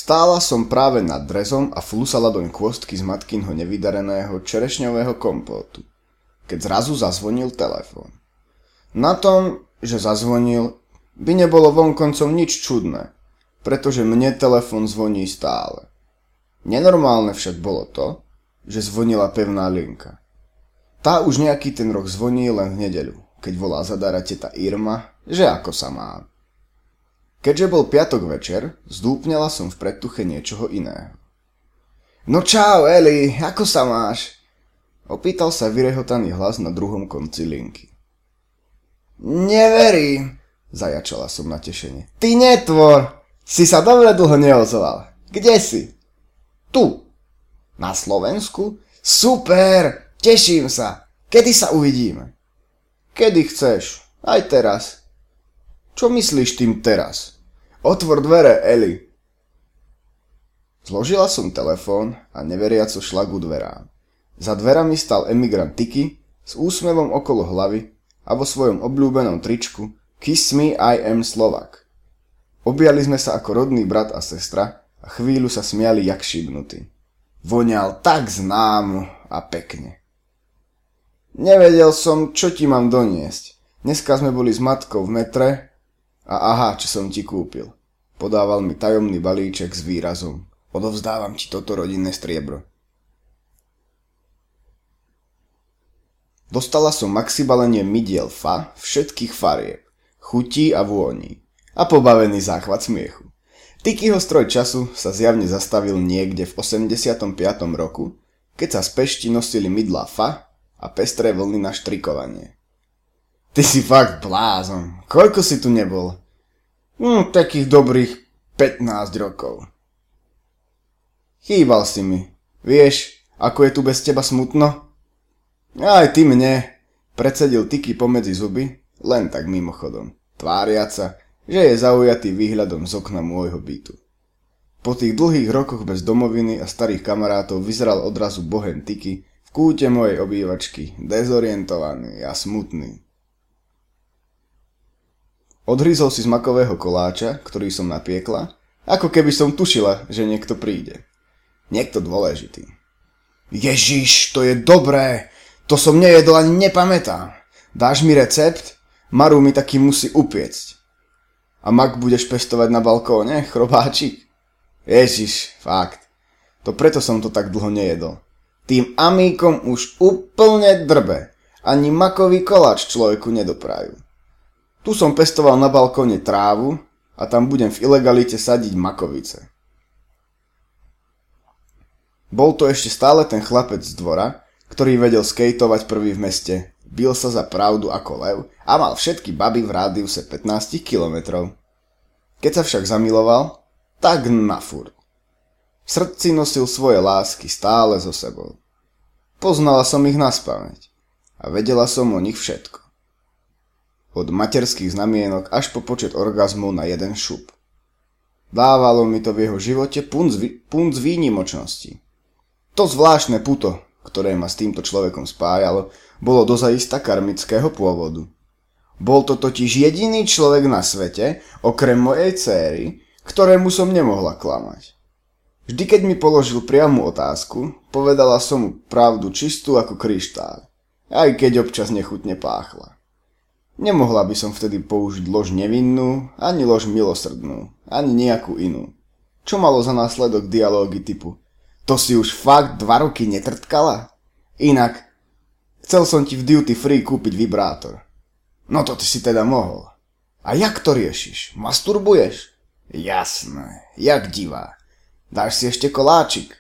Stála som práve nad drezom a flusala doň kôstky z matkinho nevydareného čerešňového kompótu, keď zrazu zazvonil telefón. Na tom, že zazvonil, by nebolo vonkoncom nič čudné, pretože mne telefón zvoní stále. Nenormálne však bolo to, že zvonila pevná linka. Tá už nejaký ten rok zvoní len v nedeľu, keď volá zadára teta Irma, že ako sa má. Keďže bol piatok večer, zdúpňala som v predtuche niečoho iného. No čau, Eli, ako sa máš? Opýtal sa vyrehotaný hlas na druhom konci linky. Neverím, zajačala som natešene. Ty netvor, si sa dobre dlho neozval. Kde si? Tu. Na Slovensku? Super, teším sa. Kedy sa uvidíme? Kedy chceš, aj teraz. Čo myslíš tým teraz? Otvor dvere, Eli. Zložila som telefón a neveriaco šla ku dverám. Za dverami stal emigrant Tiki s úsmevom okolo hlavy a vo svojom obľúbenom tričku Kiss me, I am Slovak. Objali sme sa ako rodný brat a sestra a chvíľu sa smiali jak šibnutí. Voňal tak známo a pekne. Nevedel som, čo ti mám doniesť. Dneska sme boli s matkou v metre a aha, čo som ti kúpil. Podával mi tajomný balíček s výrazom. Odovzdávam ti toto rodinné striebro. Dostala som maxibalenie mydiel fa všetkých farieb, chutí a vôní a pobavený záchvat smiechu. Tikyho stroj času sa zjavne zastavil niekde v 85. roku, keď sa z Pešti nosili mydlá fa a pestré vlny na štrikovanie. Ty si fakt blázon. Koľko si tu nebol? Takých dobrých 15 rokov. Chýbal si mi. Vieš, ako je tu bez teba smutno? Aj ty mne. Predsedil Tiki pomedzi zuby, len tak mimochodom. Tváriac sa, že je zaujatý výhľadom z okna môjho bytu. Po tých dlhých rokoch bez domoviny a starých kamarátov vyzeral odrazu bohem Tiki v kúte mojej obývačky, dezorientovaný a smutný. Odhryzol si z makového koláča, ktorý som napiekla, ako keby som tušila, že niekto príde. Niekto dôležitý. Ježiš, to je dobré! To som nejedol ani nepamätám. Dáš mi recept? Maru mi taký musí upiecť. A mak budeš pestovať na balkóne, chrobáčik? Ježiš, fakt. To preto som to tak dlho nejedol. Tým amíkom už úplne drbe. Ani makový koláč človeku nedoprajú. Tu som pestoval na balkóne trávu a tam budem v ilegalite sadiť makovice. Bol to ešte stále ten chlapec z dvora, ktorý vedel skejtovať prvý v meste, bil sa za pravdu ako lev a mal všetky baby v rádiuse 15 kilometrov. Keď sa však zamiloval, tak na furt. V srdci nosil svoje lásky stále so sebou. Poznala som ich naspamäť a vedela som o nich všetko. Od materských znamienok až po počet orgazmov na jeden šup. Dávalo mi to v jeho živote punc výnimočnosti. To zvláštne puto, ktoré ma s týmto človekom spájalo, bolo dozaista karmického pôvodu. Bol to totiž jediný človek na svete, okrem mojej céry, ktorému som nemohla klamať. Vždy, keď mi položil priamu otázku, povedala som mu pravdu čistú ako kryštál, aj keď občas nechutne páchla. Nemohla by som vtedy použiť lož nevinnú, ani lož milosrdnú, ani nejakú inú. Čo malo za následok dialógy typu to si už fakt 2 roky netrtkala? Inak, chcel som ti v duty free kúpiť vibrátor. No to ty si teda mohol. A jak to riešiš? Masturbuješ? Jasné, jak divá. Dáš si ešte koláčik?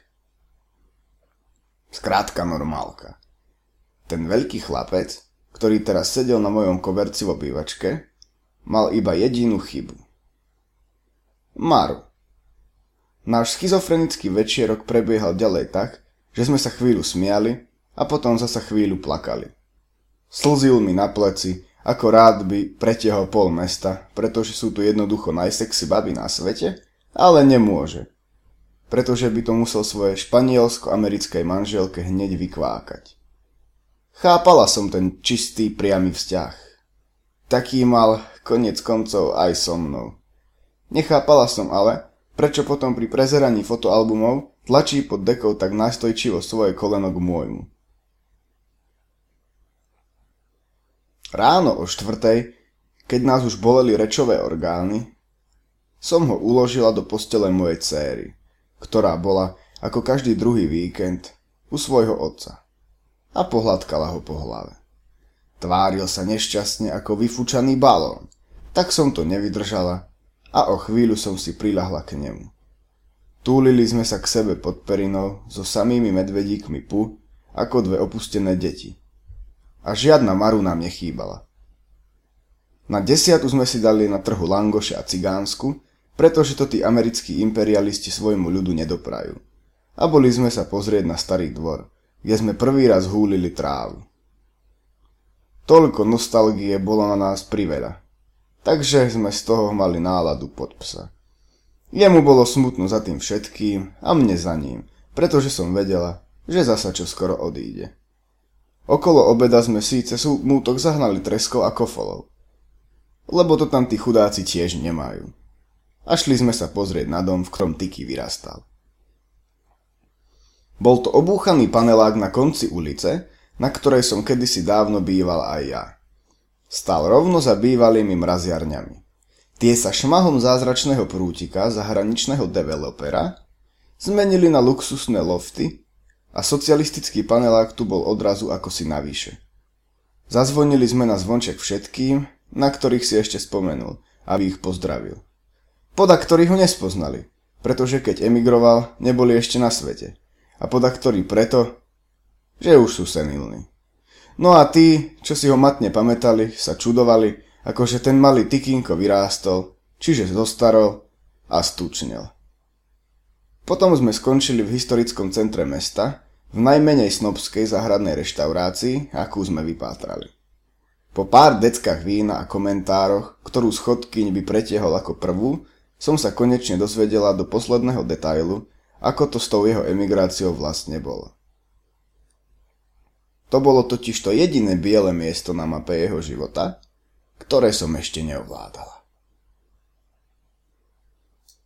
Skrátka normálka. Ten veľký chlapec, ktorý teraz sedel na mojom koberci v obývačke, mal iba jedinú chybu. Maru. Náš schizofrenický večierok prebiehal ďalej tak, že sme sa chvíľu smiali a potom zasa chvíľu plakali. Slzil mi na pleci, ako rád by pretiahol pol mesta, pretože sú tu jednoducho najsexy baby na svete, ale nemôže. Pretože by to musel svojej španielsko-americkej manželke hneď vykvákať. Chápala som ten čistý, priamy vzťah. Taký mal koniec koncov aj so mnou. Nechápala som ale, prečo potom pri prezeraní fotoalbumov tlačí pod dekou tak nástojčivo svoje koleno k môjmu. Ráno o 4:00, keď nás už boleli rečové orgány, som ho uložila do postele mojej céry, ktorá bola, ako každý druhý víkend, u svojho otca a pohľadkala ho po hlave. Tváril sa nešťastne ako vyfúčaný balón, tak som to nevydržala a o chvíľu som si priľahla k nemu. Túlili sme sa k sebe pod perinou so samými medvedíkmi pu, ako dve opustené deti. A žiadna Maru nám nechýbala. Na 10:00 sme si dali na trhu langoše a cigánsku, pretože to tí americkí imperialisti svojmu ľudu nedoprajú. A boli sme sa pozrieť na starý dvor, kde sme prvý raz húlili trávu. Toľko nostalgie bolo na nás priveľa, takže sme z toho mali náladu pod psa. Jemu bolo smutno za tým všetkým a mne za ním, pretože som vedela, že zasa čo skoro odíde. Okolo obeda sme síce smútok zahnali treskou a kofolou, lebo to tam tí chudáci tiež nemajú. A šli sme sa pozrieť na dom, v ktorom Tiki vyrastal. Bol to obúchaný panelák na konci ulice, na ktorej som kedysi dávno býval aj ja. Stál rovno za bývalými mraziarňami. Tie sa šmahom zázračného prútika zahraničného developera zmenili na luxusné lofty a socialistický panelák tu bol odrazu ako si navyše. Zazvonili sme na zvonček všetkým, na ktorých si ešte spomenul, aby ich pozdravil. Podaktorí ho nespoznali, pretože keď emigroval, neboli ešte na svete. A podaktorí preto, že už sú senilní. No a tí, čo si ho matne pamätali, sa čudovali, akože ten malý Tikinko vyrástol, čiže zostarol a stučnel. Potom sme skončili v historickom centre mesta, v najmenej snobskej záhradnej reštaurácii, akú sme vypátrali. Po pár deckách vína a komentároch, ktorú schodkyň by pretiehol ako prvú, som sa konečne dozvedela do posledného detailu, ako to s tou jeho emigráciou vlastne bolo. To bolo totiž to jediné biele miesto na mape jeho života, ktoré som ešte neovládala.